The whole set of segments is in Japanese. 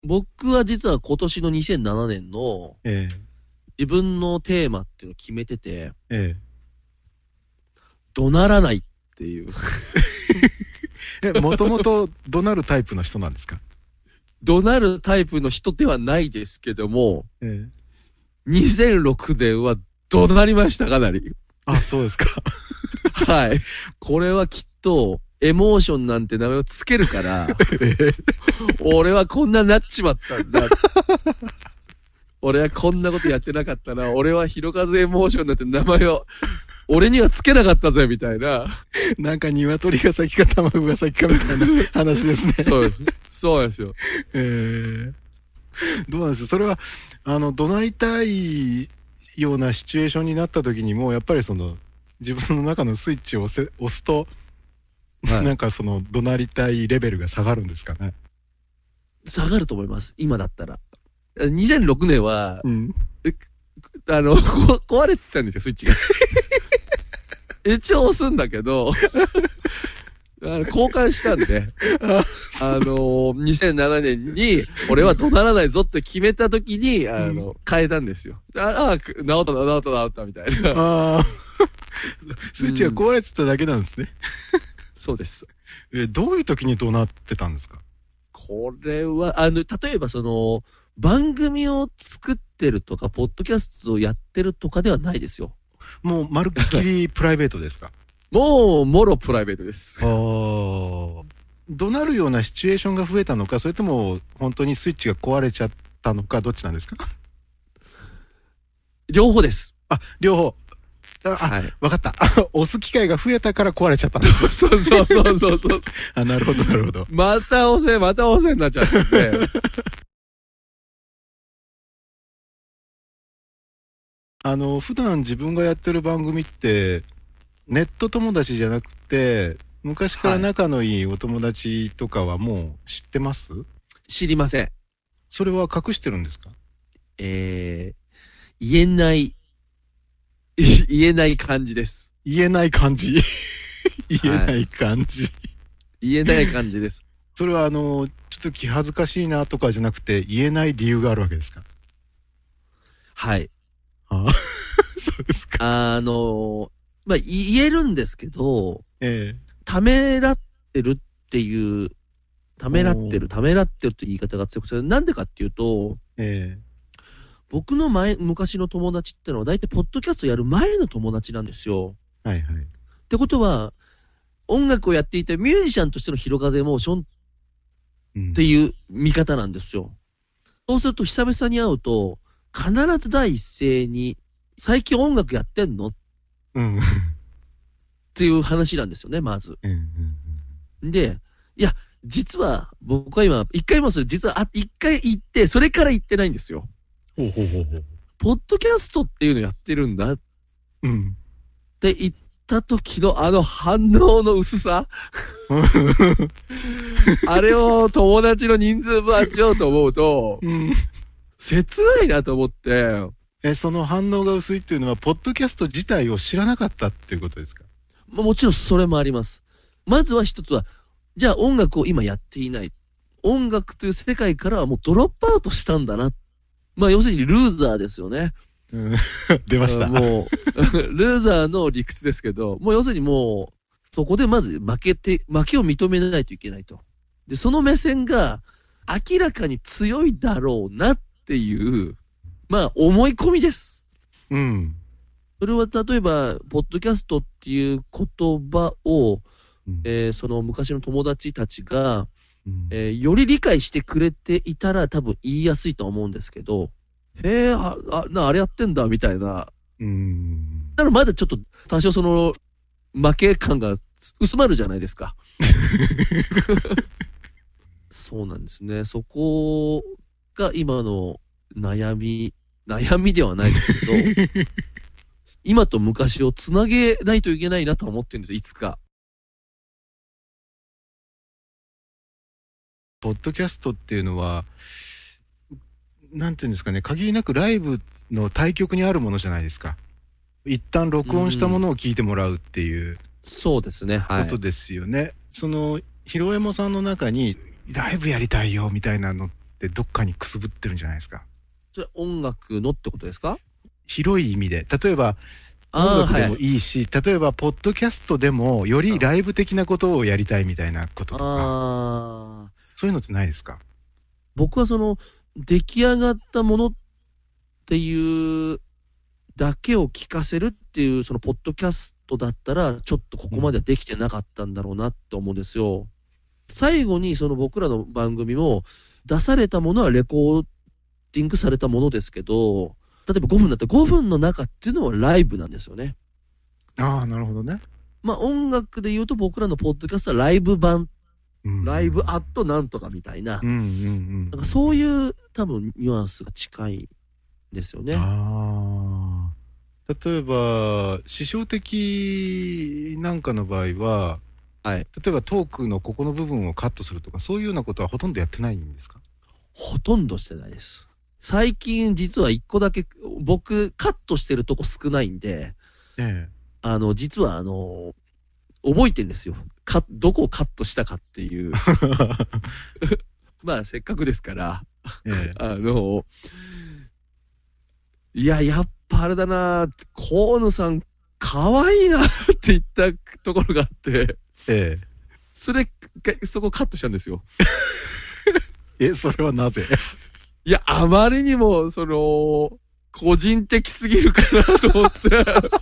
僕は実は今年の2007年の自分のテーマっていうのを決めてて、怒鳴らないっていう。 もともと怒鳴るタイプの人なんですか？ 怒鳴るタイプの人ではないですけども、2006年は怒鳴りました、かなり。 あ、そうですか。 はい。これはきっと、エモーションなんて名前をつけるから、俺はこんななっちまったんだ。俺はこんなことやってなかったな。俺はひろかずエモーションなんて名前を、俺にはつけなかったぜ、みたいな。 なんか鶏が先か卵が先かみたいな話ですね。 そうです。そうですよ。 どうなんですかそれは、怒鳴りたいようなシチュエーションになった時にも、やっぱりその、自分の中のスイッチを押すと、はい、なんかその怒鳴りたいレベルが下がるんですかね。 下がると思います。今だったら。2006年は、壊れてたんですよ、スイッチが。一応押すんだけど、交換したんで、2007年に、俺は怒鳴らないぞって決めた時に、変えたんですよ。治ったみたいな。 スイッチが壊れてただけなんですね。 そうです。 どういう時に怒鳴ってたんですか？ これは、例えば番組を作ってるとか、ポッドキャストをやってるとかではないですよ。 もう、まるっきりプライベートですか？ もう、もろプライベートです。 怒鳴るようなシチュエーションが増えたのか、それとも、本当にスイッチが壊れちゃったのか、どっちなんですか？ 両方です。 あ、両方。はい、わかった。押す機会が増えたから壊れちゃったんです。 そう。 なるほど、なるほど。 また押せになっちゃって。 普段自分がやってる番組って、ネット友達じゃなくて、昔から仲のいいお友達とかはもう知ってます？ 知りません。 それは隠してるんですか？ 言えない感じです。 言えない感じ言えない感じ、 言えない感じです。 それはちょっと気恥ずかしいなとかじゃなくて、言えない理由があるわけですか？ はい。 そうですか。 言えるんですけど、ためらってるっていう、ためらってるって言い方が強くて、なんでかっていうと、僕の昔の友達ってのは大体ポッドキャストやる前の友達なんですよ。 はいはい。 ってことは、音楽をやっていてミュージシャンとしてのひろかずエモーションっていう見方なんですよ。そうすると久々に会うと、必ず第一声に、最近音楽やってんのっていう話なんですよね、まず。で、いや、実は、僕は今、一回言って、それから言ってないんですよ。ポッドキャストっていうのやってるんだ。って言った時の反応の薄さあれを友達の人数分あっちゃうと思うと、切ないなと思って。 その反応が薄いっていうのは、ポッドキャスト自体を知らなかったっていうことですか？ もちろんそれもあります。まずは一つは、じゃあ音楽を今やっていない。音楽という世界からはもうドロップアウトしたんだな。要するにルーザーですよね。 出ました。 もう、ルーザーの理屈ですけど、もう要するにもう、そこでまず負けを認めないといけないと。で、その目線が明らかに強いだろうなっていう、思い込みです。それは例えば、ポッドキャストっていう言葉を、その昔の友達たちが、より理解してくれていたら多分言いやすいと思うんですけど、あれやってんだみたいな。だからまだちょっと多少その負け感が薄まるじゃないですか。そうなんですね。そこが今の悩みではないですけど、今と昔をつなげないといけないなと思ってるんですよ、いつか。 ポッドキャストっていうのは、なんていうんですかね、限りなくライブの対極にあるものじゃないですか。一旦録音したものを聞いてもらうっていう、 そうですね、 ことですよね。その、ひろえもさんの中に、ライブやりたいよみたいなのっってどっかにくすぶってるんじゃないですか。 それ音楽のってことですか？ 広い意味で。例えば、音楽でもいいし、例えば、ポッドキャストでも、よりライブ的なことをやりたいみたいなこととか、そういうのってないですか？ 僕は出来上がったものっていうだけを聞かせるっていう、ポッドキャストだったら、ちょっとここまではできてなかったんだろうなって思うんですよ。最後に僕らの番組も、出されたものはレコーディングされたものですけど、例えば5分だったら5分の中っていうのはライブなんですよね。 ああ、なるほどね。 まあ音楽で言うと僕らのポッドキャストはライブ版、ライブアットなんとかみたいな、なんかそういう多分ニュアンスが近いですよね。 例えば、師匠的なんかの場合は、はい、例えばトークのここの部分をカットするとか、そういうようなことはほとんどやってないんですか？ ほとんどしてないです。最近実は一個だけ僕カットしてるとこ少ないんで、実は覚えてんですよ。どこをカットしたかっていう。まあせっかくですから、いや、やっぱあれだな、河野さん可愛いなって言ったところがあって、そこカットしたんですよ。 それはなぜ？ いや、あまりにも、個人的すぎるかなと思って。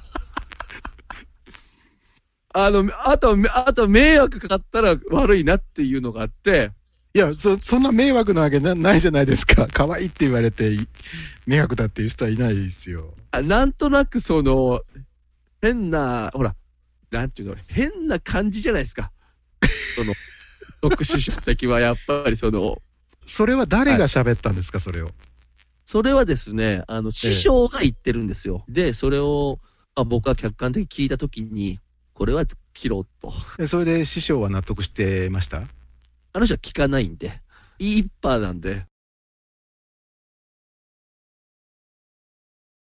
あと迷惑かかったら悪いなっていうのがあって。 いや、そんな迷惑なわけないじゃないですか。可愛いって言われて、迷惑だっていう人はいないですよ。 なんとなく変な、ほら、なんていうの、変な感じじゃないですか。僕師匠的はやっぱりそれは誰が喋ったんですか、それを。 それはですね、師匠が言ってるんですよ。で、それを、僕は客観的に聞いたときに、これは切ろうと。 それで師匠は納得してました？ あの人は聞かないんで、いい一派なんで、